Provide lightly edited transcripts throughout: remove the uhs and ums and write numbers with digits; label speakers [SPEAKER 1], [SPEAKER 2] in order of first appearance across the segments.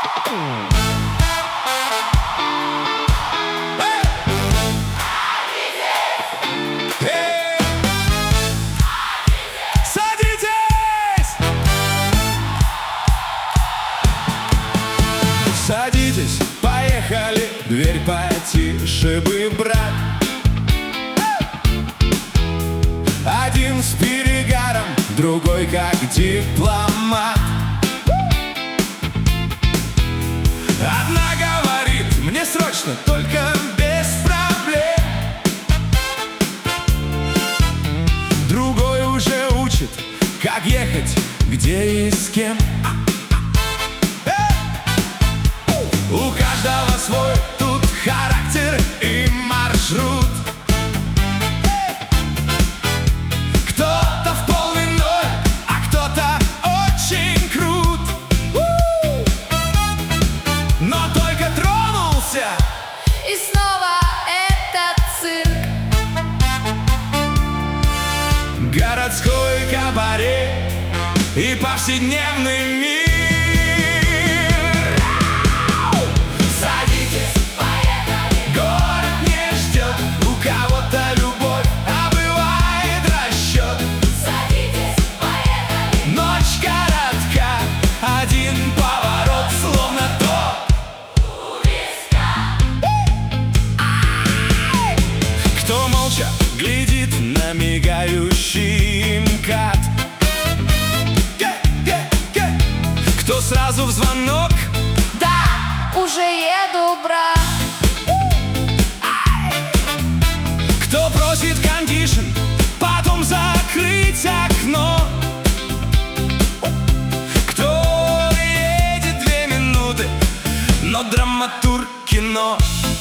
[SPEAKER 1] Садитесь, поехали, дверь потише бы, брат. Один с перегаром, другой как дипломат. Одна говорит, мне срочно, только без проблем. Другой уже учит, как ехать, где и с кем. У каждого свой тут характер и маршрут. Кто-то в полный ноль, а кто-то очень крут. Но только тронулся,
[SPEAKER 2] и снова этот цирк.
[SPEAKER 1] Городской кабаре и повседневный мир. Один поворот, словно топ у виска. Кто молча глядит на мигающий МКАД? Кто сразу в звонок?
[SPEAKER 2] Да, уже еду, брат.
[SPEAKER 1] Кто просит кондишн, потом закрыть окно? Но драматург кино.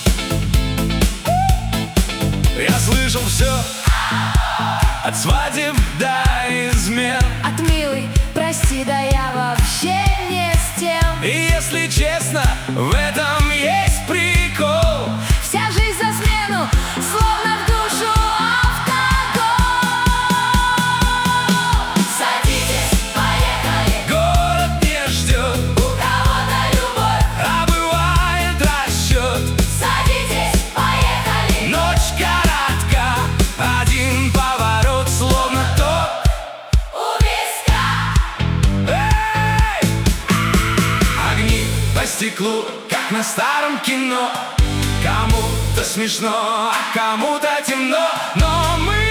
[SPEAKER 1] Я слышал все, от свадеб до измен.
[SPEAKER 2] От милый, прости, да я вообще не с тем.
[SPEAKER 1] И если честно, в этом есть прикол.
[SPEAKER 2] Вся жизнь за смену, словно в душу автогол. Садитесь, поехали.
[SPEAKER 1] Город не ждет,
[SPEAKER 2] У кого-то любовь.
[SPEAKER 1] а бывает расчет.
[SPEAKER 2] Садитесь, поехали.
[SPEAKER 1] Ночь коротка, один поворот, словно топ
[SPEAKER 2] У виска.
[SPEAKER 1] Эй! Огни по стеклу, как на старом кино. Кому-то смешно, а кому-то темно, но мы